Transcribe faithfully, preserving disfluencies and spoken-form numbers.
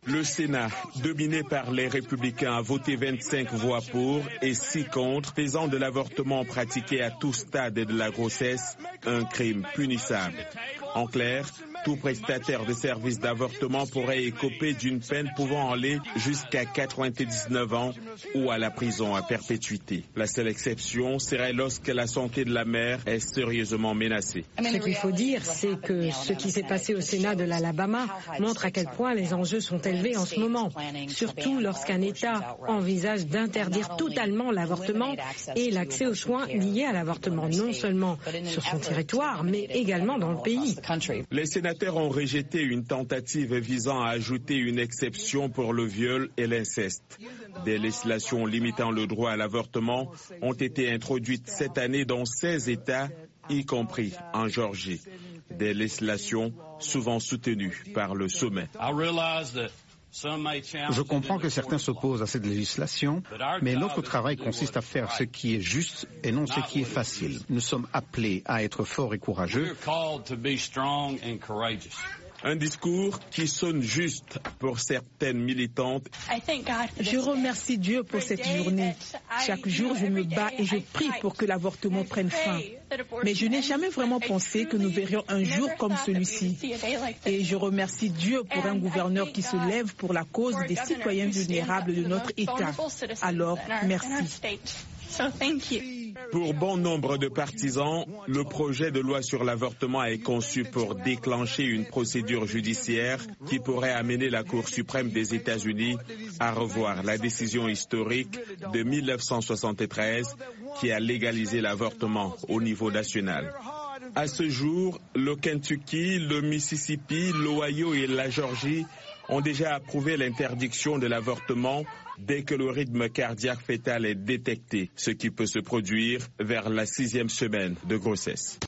Le Sénat, dominé par les Républicains, a voté vingt-cinq voix pour et six contre, faisant de l'avortement pratiqué à tout stade de la grossesse un crime punissable. En clair, tout prestataire de services d'avortement pourrait écoper d'une peine pouvant aller jusqu'à quatre-vingt-dix-neuf ans ou à la prison à perpétuité. La seule exception serait lorsque la santé de la mère est sérieusement menacée. Ce qu'il faut dire, c'est que ce qui s'est passé au Sénat de l'Alabama montre à quel point les enjeux sont élevés en ce moment, surtout lorsqu'un État envisage d'interdire totalement l'avortement et l'accès aux soins liés à l'avortement, non seulement sur son territoire, mais également dans le pays. Les sénateurs ont rejeté une tentative visant à ajouter une exception pour le viol et l'inceste. Des législations limitant le droit à l'avortement ont été introduites cette année dans seize États, y compris en Géorgie. Des législations souvent soutenues par le sommet. Je comprends que certains s'opposent à cette législation, mais notre travail consiste à faire ce qui est juste et non ce qui est facile. Nous sommes appelés à être forts et courageux. Un discours qui sonne juste pour certaines militantes. Je remercie Dieu pour cette journée. Chaque jour, je me bats et je prie pour que l'avortement prenne fin. Mais je n'ai jamais vraiment pensé que nous verrions un jour comme celui-ci. Et je remercie Dieu pour un gouverneur qui se lève pour la cause des citoyens vulnérables de notre État. Alors, merci. Pour bon nombre de partisans, le projet de loi sur l'avortement est conçu pour déclencher une procédure judiciaire qui pourrait amener la Cour suprême des États-Unis à revoir la décision historique de mille neuf cent soixante-treize qui a légalisé l'avortement au niveau national. À ce jour, le Kentucky, le Mississippi, l'Ohio et la Géorgie ont déjà approuvé l'interdiction de l'avortement dès que le rythme cardiaque fœtal est détecté, ce qui peut se produire vers la sixième semaine de grossesse.